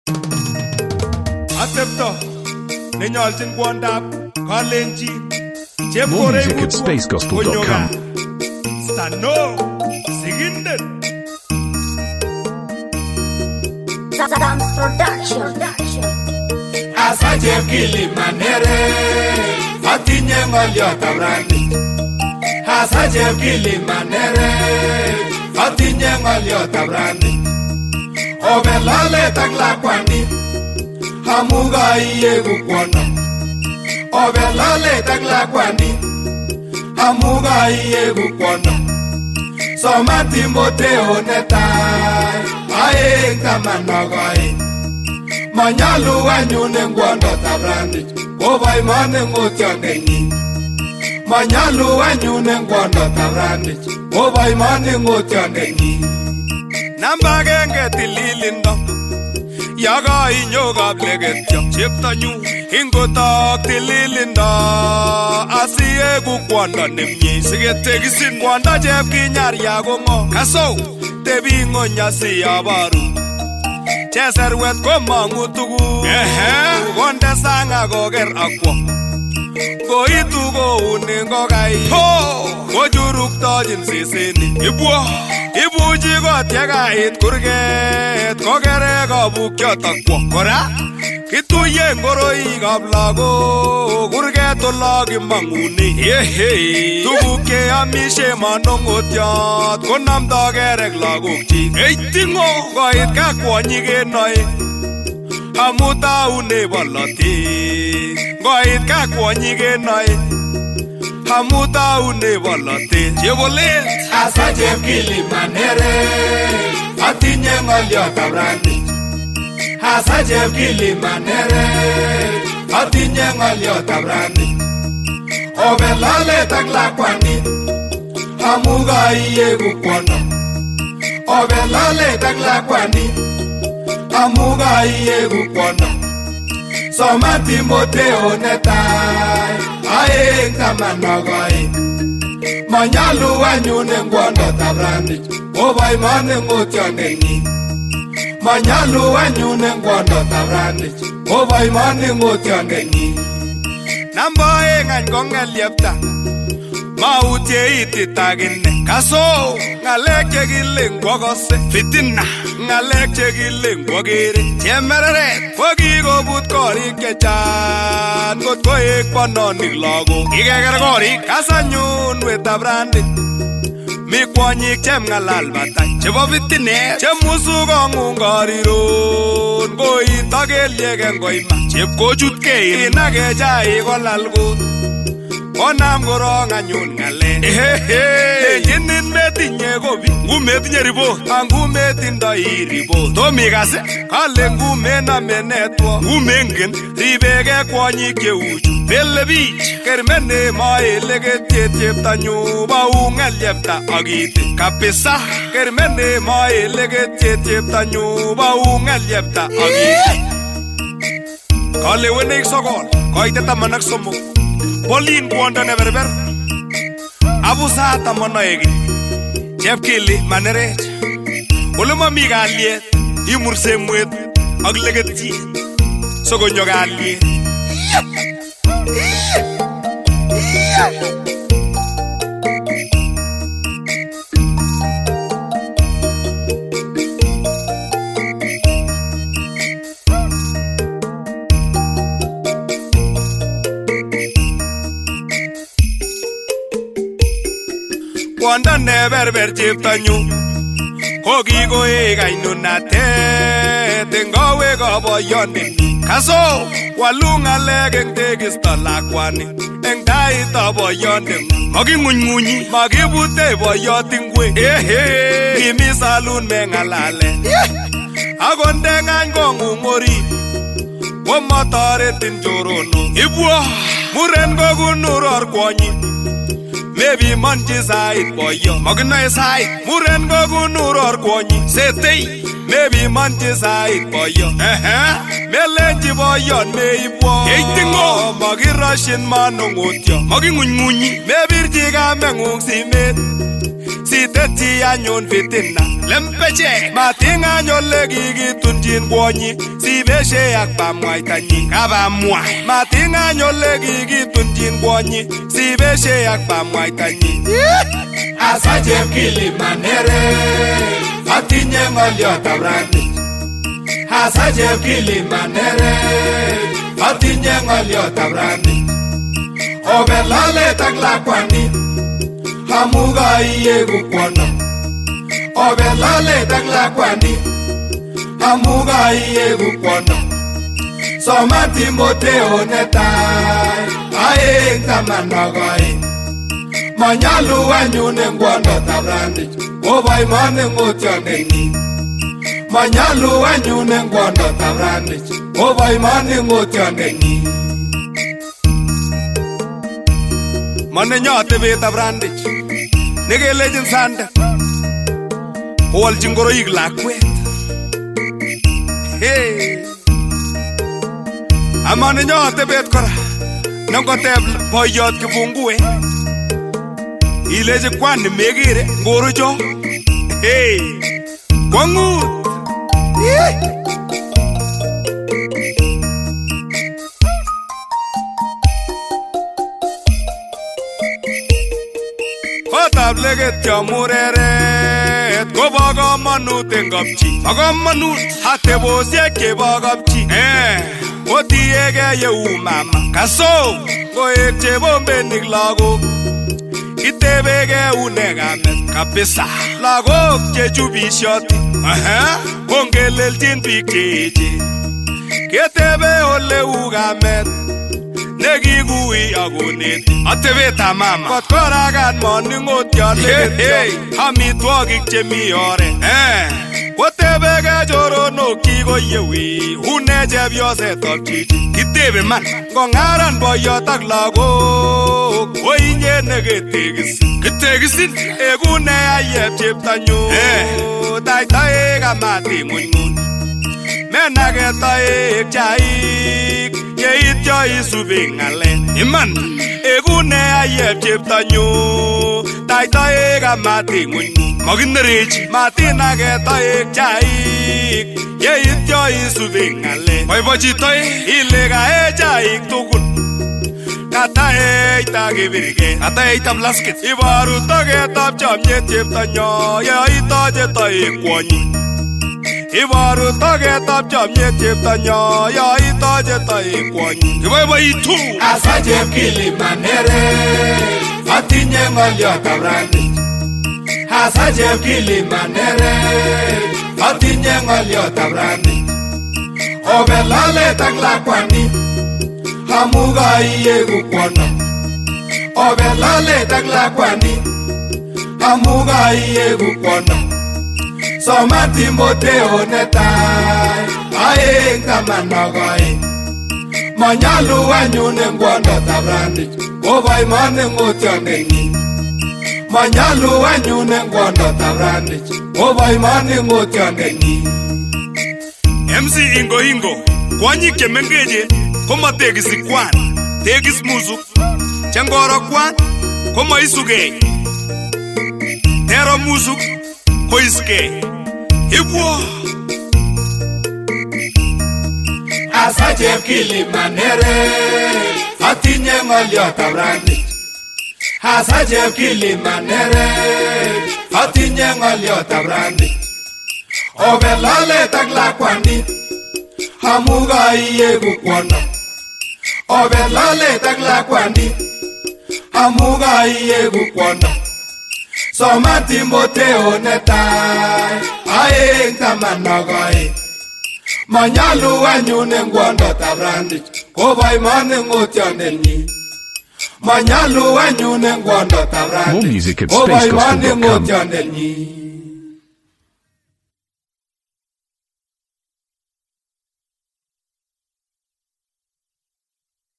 Atepto nenyolchin kwondab kalenjin More music at spacegospel.com. Stano sigindet Sam's Production. Asa Jebkili Manere Atinye ngoliot abrani Asa Jebkili Manere Atinye ngoliot abrani Obelale taklakwani Hamuga iye kukwono Obelale taklakwani Hamuga iye kukwono Soma Timoteo netai Ae kamanogai Manyalu wanyune ngwondo tabrani Oba imane ngotiongenyi Manyalu wanyune ngwondo tabrani Oba imane ngotiongenyi namba genge tililindo Yaga inyoga blegetyo cheptanyu Ingotak tililindo Asiye kukwondo nemnye Sigetegisin kwondo chepkinyar yagongo Kaso tebi ngonyasi yabaru Cheserwet komangu tugu Konde sanga koker akwa Koitu koune ngokai Kojuruktojin sisini Ibuchi kot yekait kurget Kokere kabukyot akwa Kora kituye ngoroikab lagok Kurget olaki mangune Tuguk cheamishe manongotiot Konamdo kerek lagok chik Eitingo koit ka kwonyi kenoe Amu taune bolotet Koit ka kwonyi kenoe Amu taune bolotet Chebolet Asa Jebkili Manere Atinye ngoliot abrani Asa Jebkili Manere Atinye ngoliot abrani Obelale taklakwani Hamuga iye kukwono Obelale taklakwani Hamuga iye kukwono Soma Timoteo netai Ae kamanogai Manyalu wanyune ngwondo tabrani Oba imane ngotiongenyi Manyalu wanyune ngwondo tabrani Oba imane ngotiongenyi Namba engany kong'elyepta Mautye ititagine Kaso ng'alek chekile ngwakose Fitina ng'alek chekile ngwakere Chemereret kokikobut korik chechan Kot koek bononik lagok Ikeker korik kasanyun wetab randit Mi kwonyik chemng'alal batay Chebo fitinet Chemusu kong'ung kariron Koito kelyek eng koima Chepkochutkei Inake chaik kolal kot Konam korong anyun ng'alek Lenjinin metinye kobi Ngumetinye ripot Ngumetindoi ripot Tomikase Kale ngumename network Ngumengen Ribeke kwonyik cheuchu Bele bich Kermene maeleketiet cheptanyu Bau ng'elyepta akiti Kabisa Kermene maeleketiet cheptanyu Bau ng'elyepta akiti Kalewenek sokol Koite 13 Polin kwondo neberber Abusa 12 Jebkili Manerech Ole mami kalyet Imurse mwet Ak leketiet Sokonyo kalyet Kwondo neberber cheptanyu Kokikoek ainunatet Eng kowek aboyondenyi Kaso walu ng'alek eng tekisto lakwani Eng taitab boyondenyi Making'unyng'unyi Makibute boyot ingwek Kimi salun meng'alale Akonde ng'any kong'ung orit Komatoretin chorono Ibwa muren kokunuror kwonyi Maybe manji sait boyo Maginoe sait Muren kokunuror kwonyi Setei Maybe manji sait boyo Melenji boyon meibwo Eitingo Magirashin manongotyo Maging'unyng'unyi Mebirchi kameng'ung simet siteti anyun fitina lempeche matinga nyole kikitunjin kwonyi sibeshe ak bamwaitanyi kabamwai matinga nyole kikitunjin kwonyi sibeshe ak bamwaitanyi asa chepkilimanere atinye ng'oliotab rani asa chepkilimanere atinye ng'oliotab rani obelalet ak lakwani amuga iyegu kwono obelalet ak lakwani amuga iyegu kwono soma Timotheo netai aeng taman ak oeng manyalu anyun eng ngwondotab rani oboimoni ng'otyondenyi manyalu anyun eng ngwondotab rani oboimoni ng'otyondenyi manenyo atebetab randich nekelejin sande owalchin ngoroik lakwet amanenyo atebet kora nengoteb boiyot kifungue ileje kwani megere ngorocho kwang'ut kotab legetyo mureret kobo komonut eng kapchi bo komonut atebosiek chebo kapchi otiegei yeu mama kaso koek chebombenik lagok kitebegei une kamet kabisa lagok chechubishoti kongelelchin biik cheechen ketebe oleu kamet nekikui akoneti atebetab mama kot korakat moning'otyot amitwogik chemi oret kotebegei choronok kikoyewi une chepyosetab chichi kitebe man ngong'aran boiyot ak lagok oinye kitekisin eku neayep cheptanyu taitaek amati ng'unyng'uny menake toek chaik yeityo isubi ng'alek iman eku neayep cheptanyu taitaek amati ng'unyng'uny makinerechi matinake toek chaik yeityo isubi ng'alek boibochi toek ile kae chaik tugul kataeita kibirgei kataeita plasket iboru togetab chomyet cheptanyo yoitoche toek kwonyi iboru togetab chomyet cheptanyo yoitoche toek kwonyi kiboiboitu asa chepkilimanere atinye ng'oliotab rani asa chepkilimanere atinye ng'oliotab rani obelalet ak lakwani amuga iyegu kwono obelalet ak lakwani amuga iyegu kwono soma Timotheo netai aeng taman ak oeng manyalu anyun eng ngwondotab rani oboimoni ng'otyondenyi manyalu anyun eng ngwondotab rani oboimoni ng'otyondenyi MC Ingo kwonyik chemengechen komatekisi kwan tekis musuk chengoro kwan komaisugei tero musuk koiskei ibwo asa chepkilimanere atinye ng'oliotab rani asa chepkilimanere atinye ng'oliotab rani obelalet ak lakwani amuga iyegu kwono obelalet ak lakwani amuga iyegu kwono soma Timotheo netai aeng taman ak oeng manyalu anyun eng ngwondotab rani oboimoni ng'otyondenyi manyalu anyun eng ngwondotab rani oboimoni ng'otyondenyi